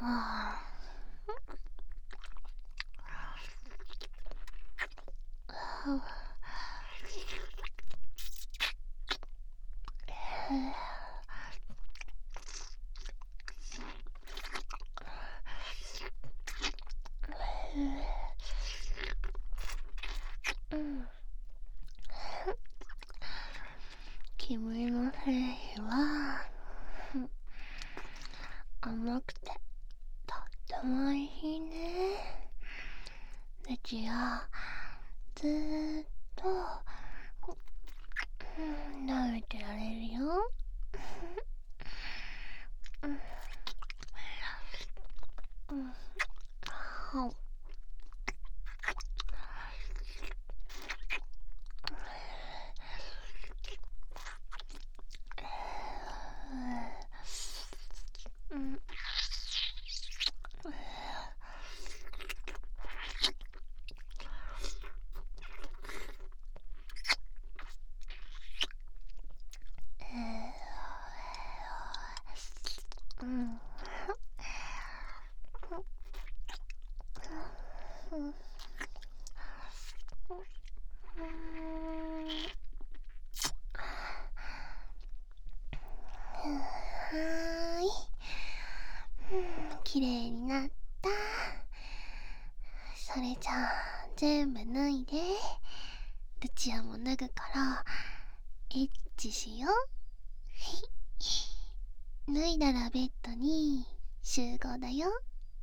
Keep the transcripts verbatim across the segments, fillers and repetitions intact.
君の精子は甘くてとってもおいしいね。ルチア、ずーっと食べてられるよ。うんうん、はううん、うん、はーい、きれいになった。それじゃあ全部脱いで。ルチアも脱ぐからエッチしよう。脱いだらベッドに集合だよ。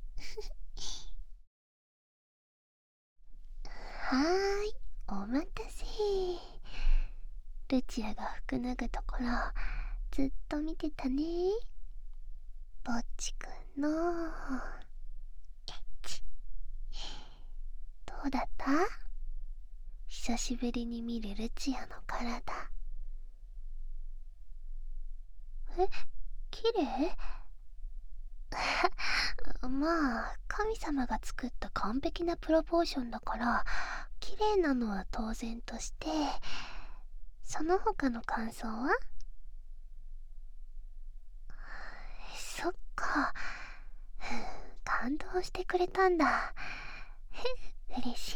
はーい、お待たせ。ルチアが服脱ぐところずっと見てたね。ぼっちくんのエッチ、どうだった？久しぶりに見るルチアの体。え、綺麗？まあ神様が作った完璧なプロポーションだから綺麗なのは当然として、その他の感想は？そっか、感動してくれたんだ。嬉しい。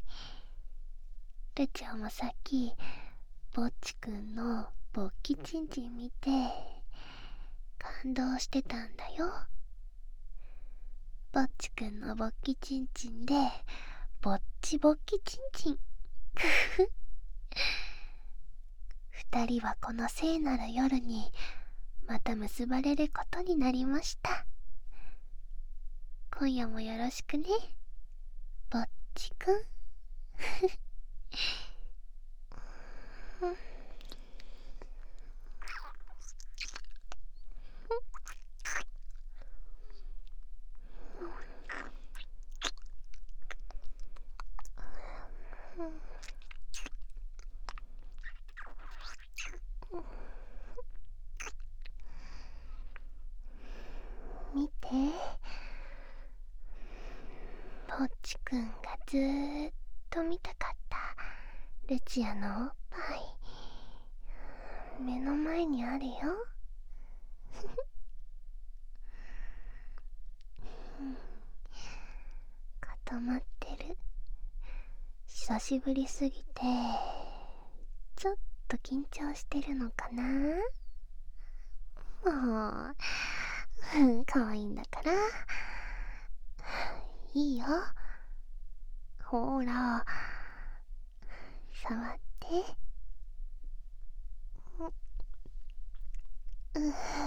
ルチアもさっきぼっちくんの勃起チンチン見て感動してたんだよ。ぼっちくんの勃起チンチンでぼっち勃起チンチン。二人はこの聖なる夜にまた結ばれることになりました。今夜もよろしくね、ぼっちくん。見て、ぼっちくんがずーっと見たかったルチアのおっぱい、目の前にあるよ。固まってる。久しぶりすぎてちょっと緊張してるのかな。もう可愛いんだからいいよ。ほら触って。う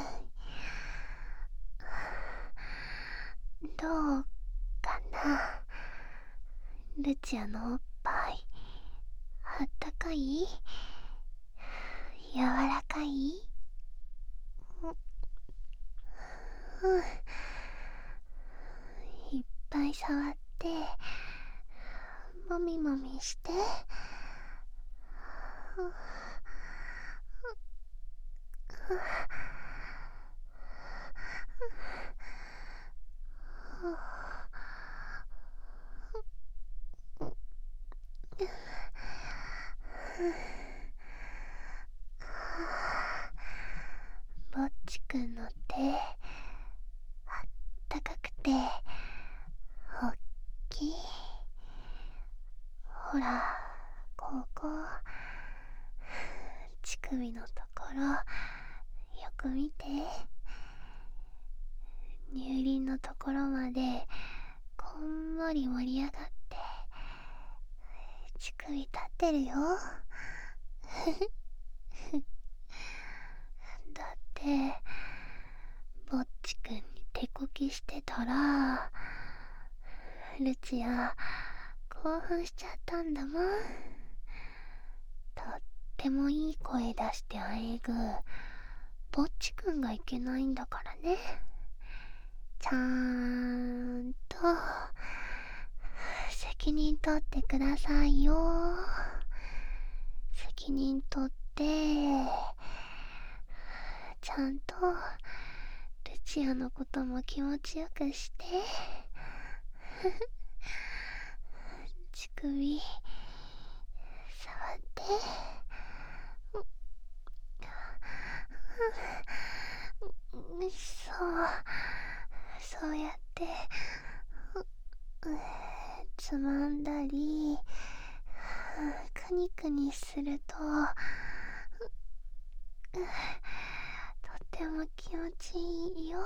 どうかな。ルチアのおっぱいあったかい？柔らかい？うん、いっぱい触ってもみもみして。ぼっちくんの手あったかくて、おっきい。ほら、ここ、乳首のところ、よく見て。乳輪のところまで、こんもり盛り上がって、乳首立ってるよ。だって、ぼっちくんに手こきしてたら、ルチア、興奮しちゃったんだもん。とってもいい声出してあえぐ、ぼっちくんがいけないんだからね。ちゃーんと、責任取ってくださいよ。責任取って、ちゃんと、ルチアのことも気持ちよくして。乳首、触って。そう、そうやって、つまんだり、くにくにすると、とっても気持ちいいよ。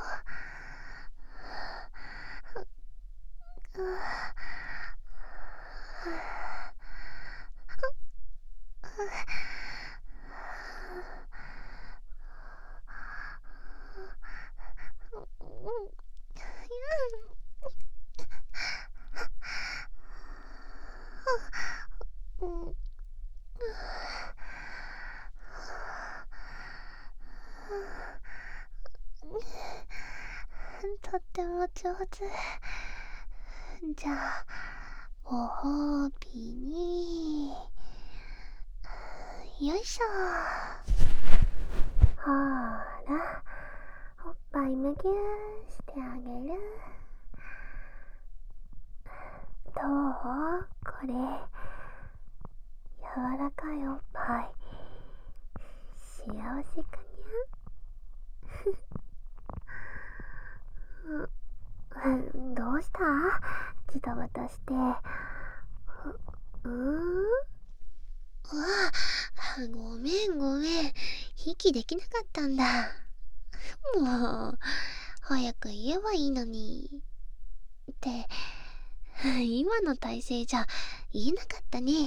とっても上手。じゃあ、ご褒美に、よいしょ。ほーら、おっぱいむぎゅーしてあげる。どう？これ、柔らかいおっぱい、幸せかにゃ？うん、どうした？ジタバタして。う、うん？うわ、ごめんごめん。息できなかったんだ。もう、早く言えばいいのに。って、今の体勢じゃ言えなかったね。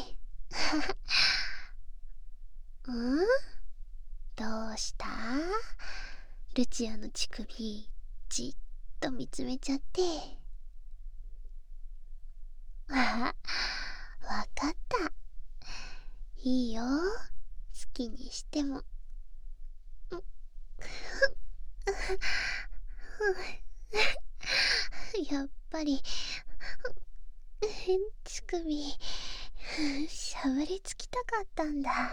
うん？どうした？ルチアの乳首、じっと見つめちゃって。あ、わかった。いいよ。好きにしても。やっぱり、乳首、しゃぶりつきたかったんだ。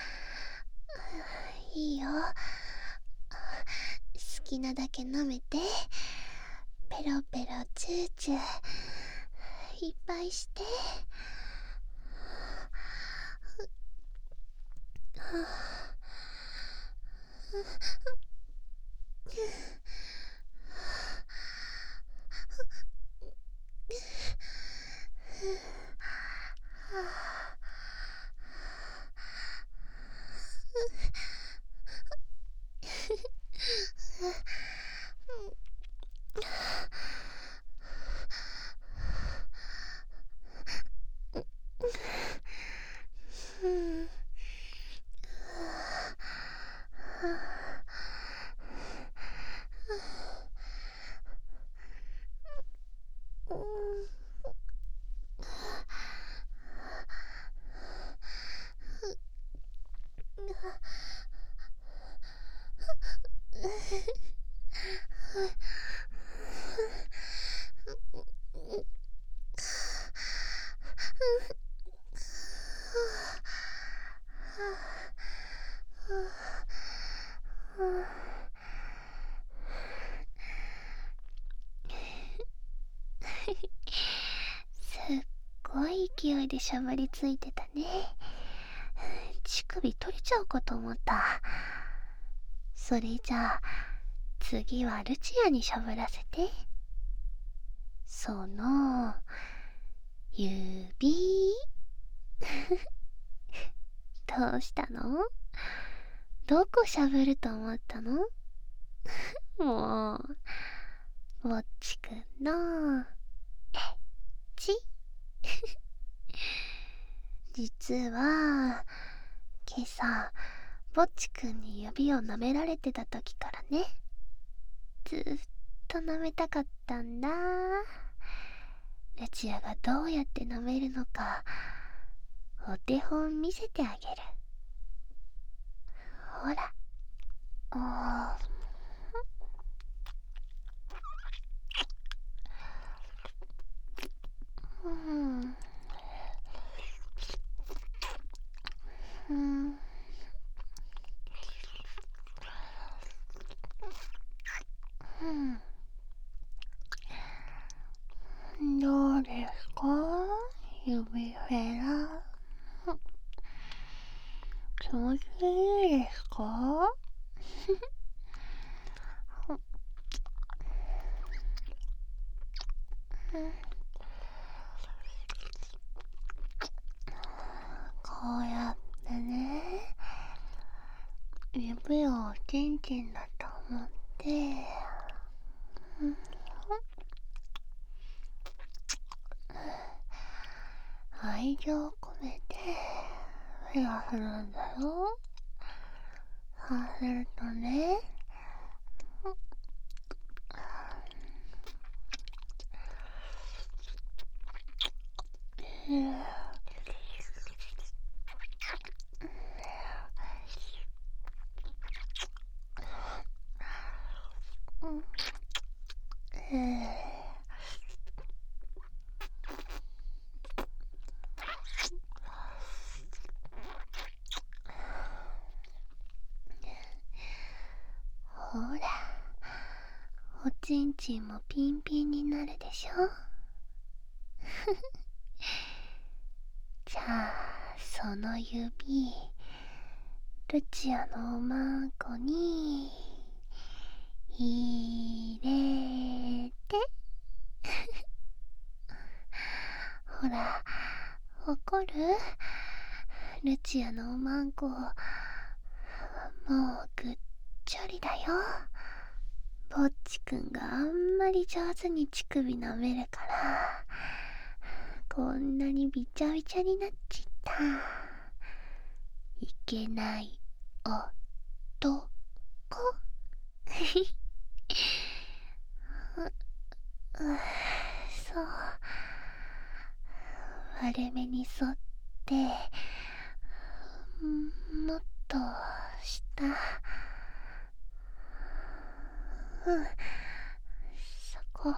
いいよ。好きなだけ舐めて、ペロペロチューチュー、いっぱいして。すっごい勢いでしゃばりついてたね。乳首取れちゃうかと思った。それじゃあ次はルチアにしゃぶらせて。 その指どうしたの？どこしゃぶると思ったの？もうぼっちくんのエッチ実は今朝ぼっちくんに指を舐められてた時からね、ずっと舐めたかったんだ。ルチアがどうやって舐めるのかお手本見せてあげる。ほら、おー、うんうんうん、どうですか、指フェラ。気持ちいいですか？こうやってね、指をチンチンだと思って、うん、愛情を込めてフェラするんだよ。そうするとね、うん、うん、ほら、おちんちんもピンピンになるでしょ。じゃあその指、ルチアのおまんこに入れてほら、怒る？ルチアのおまんこもうぐっちょりだよ。ぼっちくんがあんまり上手に乳首舐めるからこんなにびちゃびちゃになっちった。いけない男う、う、そう、割れ目に沿ってもっと下、うん、そこ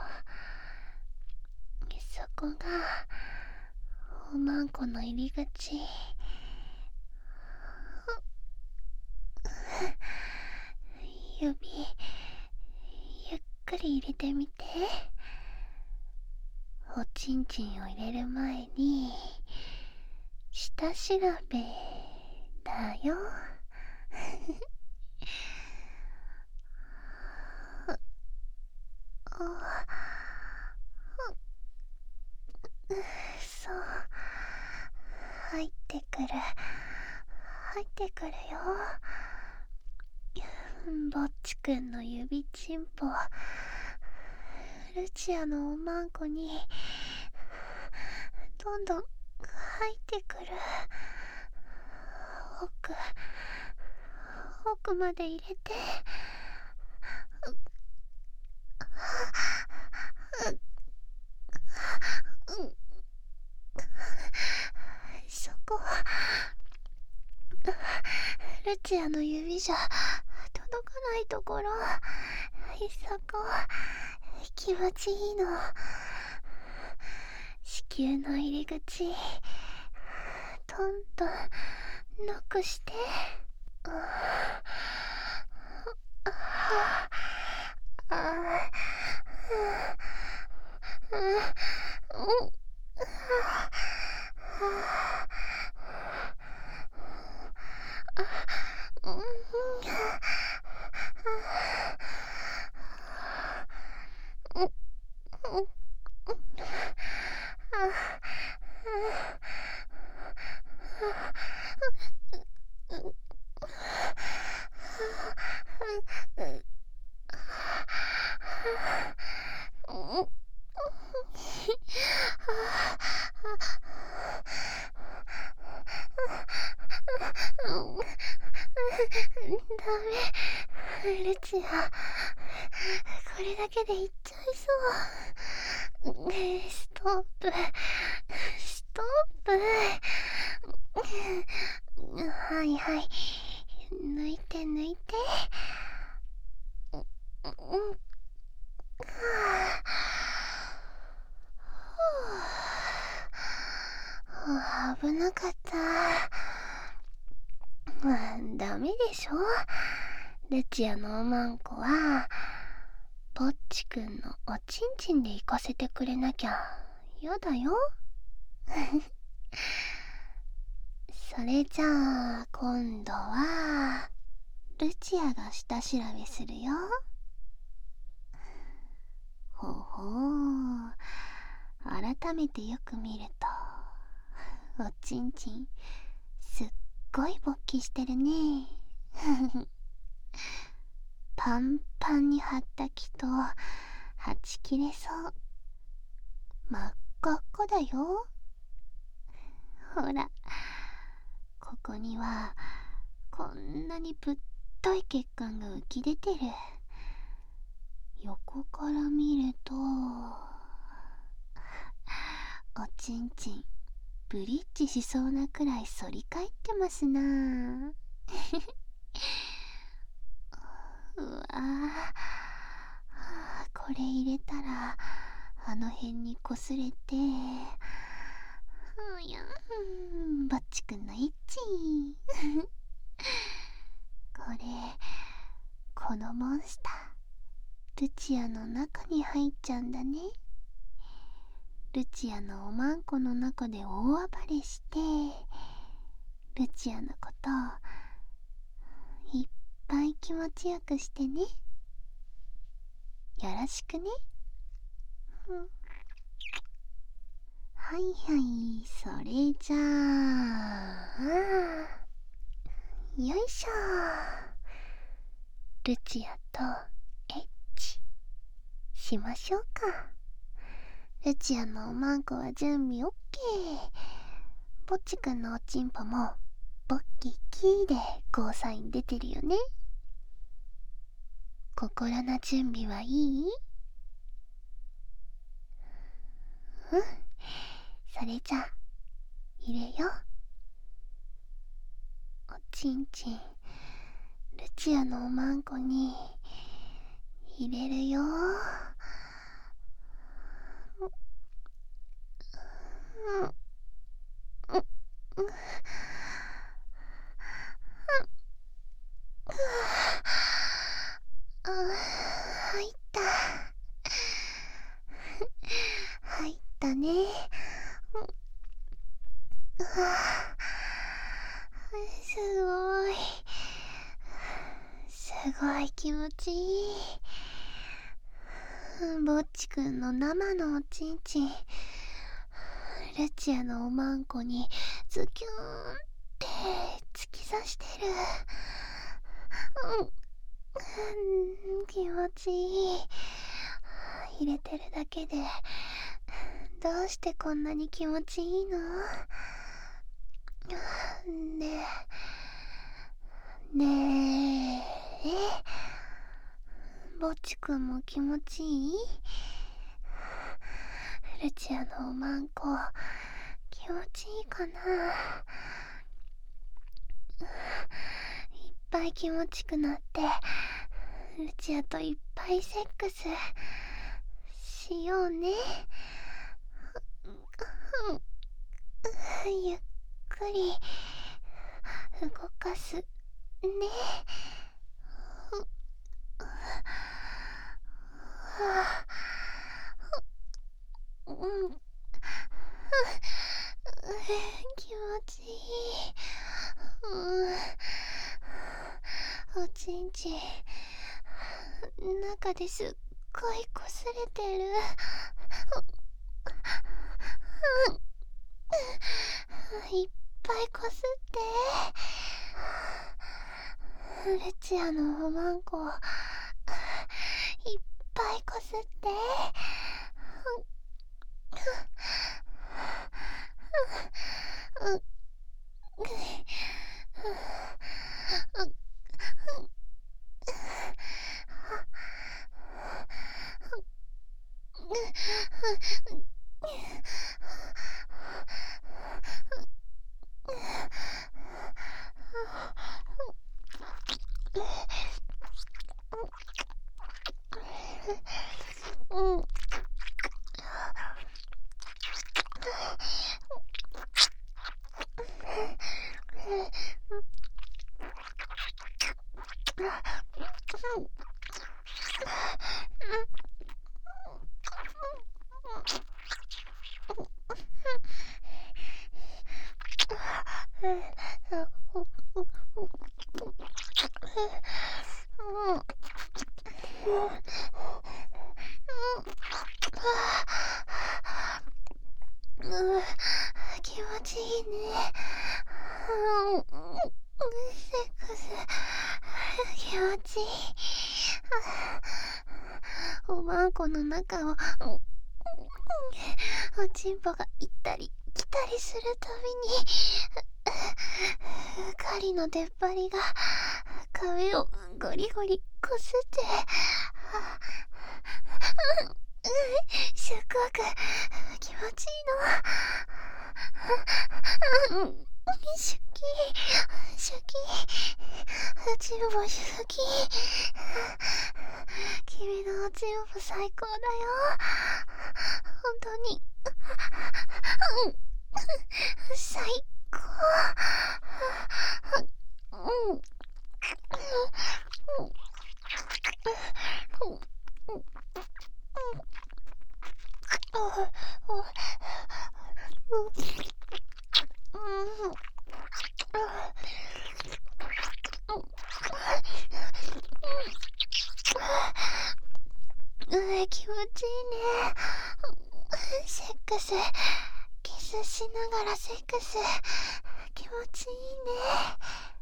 そこがおまんこの入り口。指ゆっくり入れてみて。おちんちんを入れる前に下調べだよ。そう、入ってくる入ってくるよ。ぼっちくんの指ちんぽルチアのおまんこにどんどん入ってくる。奥奥まで入れて。そこルチアの指じゃ届かないところ、そこ気持ちいいの。子宮の入り口どんどんノックして。ああああルチア、これだけでいっちゃいそう。ストップ、ストップ。はいはい、抜いて抜いて。うん、はあ、危なかった。ダメでしょ、ルチアのおまんこはぼっちくんのおちんちんで行かせてくれなきゃやだよ。それじゃあ今度はルチアが下調べするよ。ほほう、改めてよく見るとおちんちんすっごい勃起してるね。パンパンに張った気とはち切れそう。真っ赤っかだよ。ほら、ここにはこんなにぶっとい血管が浮き出てる。横から見るとおちんちんブリッジしそうなくらい反り返ってますな。うわあ、これ入れたらあの辺にこすれて、うやん、ぼっちくんのエッチ。これ、このモンスタールチアの中に入っちゃうんだね。ルチアのおまんこの中で大暴れして、ルチアのことをいっぱい気持ちよくしてね。よろしくね。うん、はいはい、それじゃあ、よいしょ。ルチアとエッチしましょうか。ルチアのおまんこは準備オッケー。ぼっちくんのおちんぽもボッキッキーでゴーサイン出てるよね。心の準備はいい？うん、それじゃあ入れよ。おちんちんルチアのおまんこに入れるよ。うん、うん、うん、うん、あ、入った。入ったね。うわ、すごい、すごい気持ちいい。ぼっちくんの生のおちんちんルチアのおまんこにズキューンって突き刺してる。うん、うん、気持ちいい。入れてるだけでどうしてこんなに気持ちいいの？ねえねえ、ぼっちくんも気持ちいい？ルチアのおまんこ気持ちいいかな？いっぱい気持ちくなってルチアといっぱいセックスしようね。ゆっくり動かすね。うん、気持ちいい。うん、おちんちん中ですっごいこすれてる。いっぱいこすって。ルチアのおまんこいっぱいこすって。うん、 気持ちいいね。セックス気持ちいい。おまんこの中をおちんぽが行ったり来たりするたびに狩りの出っ張りが壁をゴリゴリこすってすっごく気持ちいいの。シュキシュキおちんぽシュキ。君のおちんぽ最高だよ。本当に最高。うんうん気持ちいいね。セックスキスしながらセックス気持ちいいね。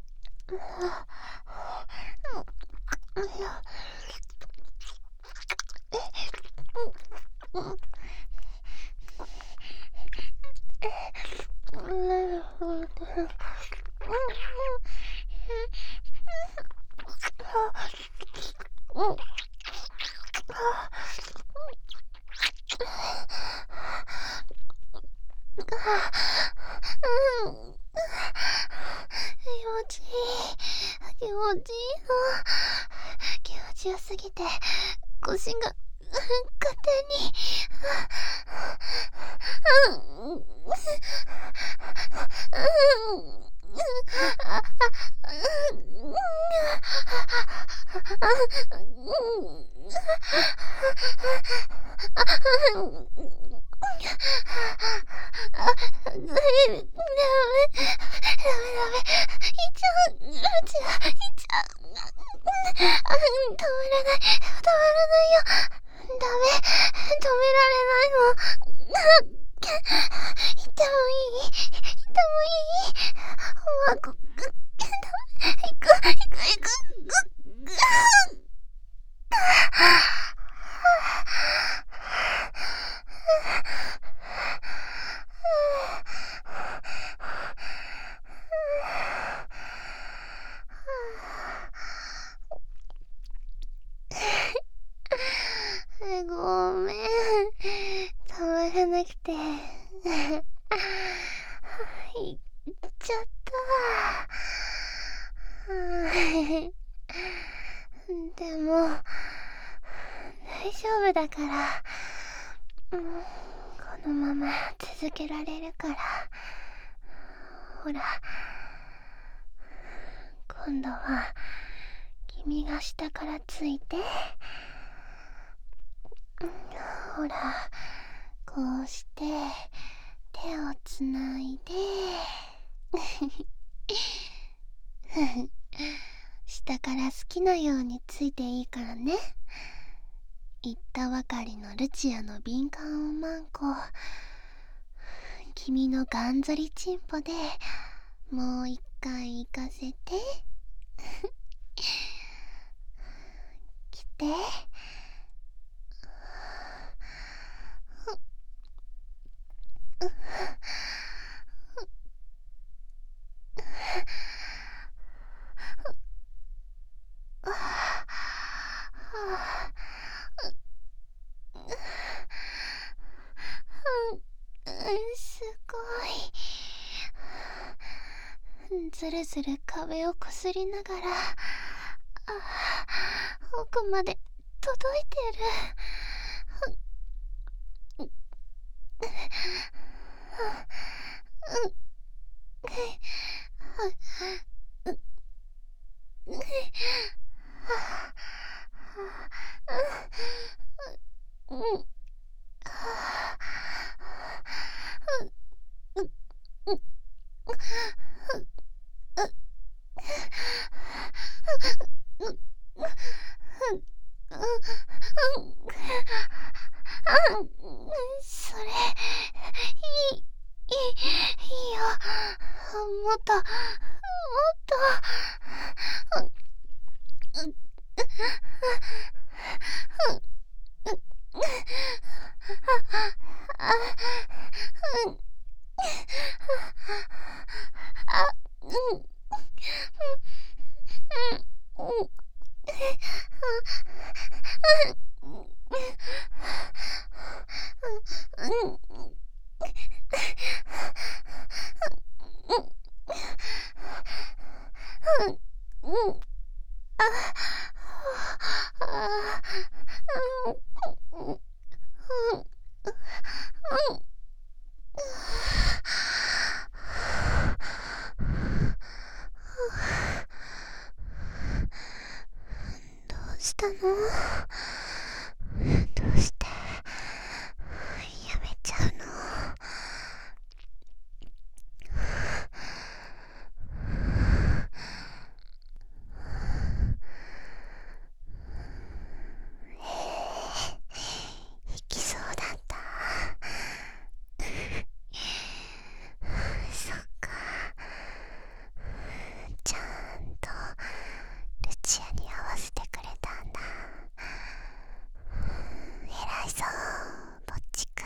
気持ちいい気持ちいいの。気持ちよすぎて腰が勝手にダメダメダメダメいっちゃううちはいっちゃう。止まらない止まらないよ。ダメ止められないの。行ってもいい行ってもいい。おまこ行く行く行くぐっごめん止まらなくて行っちゃった。でも大丈夫だから、うん、このまま続けられるから。ほら今度は君が下からついて、ほらこうして手をつないで下から好きなようについていいからね。言ったばかりのルチアの敏感おまんこ、君のガンゾリチンポでもう一回行かせて来て。 スルスル壁をこすりながら、あ奥まで届いてる。それ、いい、いい、いいよ。もっと、もっと。どうしたの？どうしてやめちゃうの？行きそうだった。そっか、ちゃんとルチアに合わせてくれたんだ。偉いぞぼっちくん。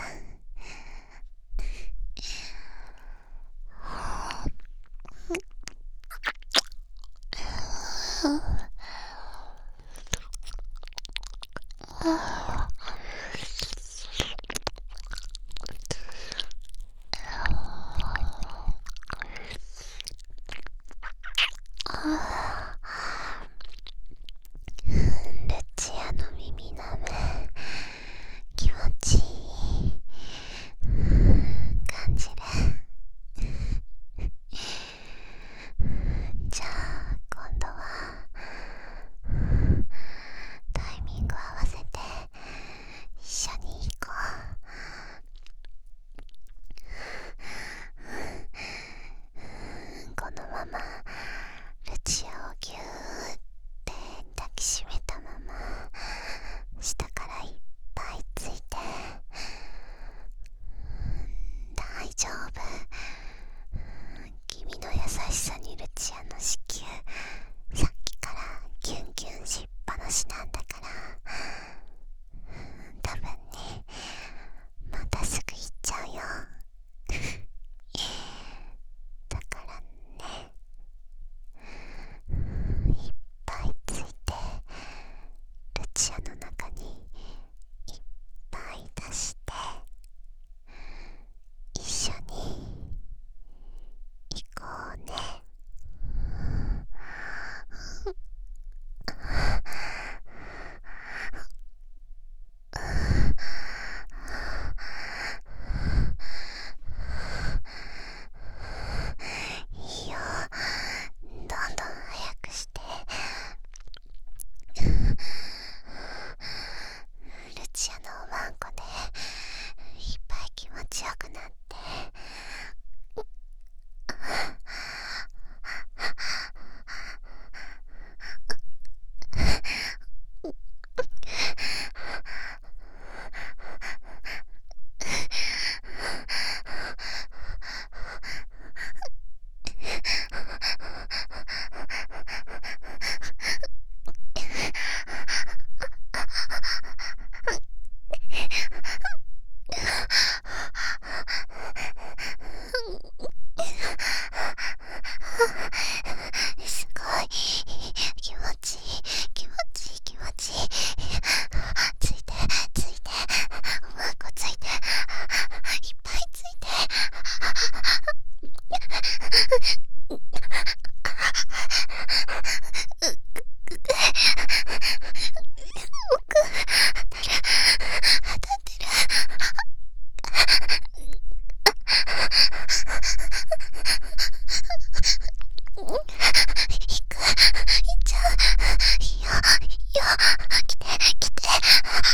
ルチアの耳なめ気持ちいい感じる。じゃあ今度はタイミング合わせて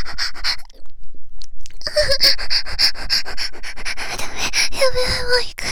ダメ、やべえ、もう行か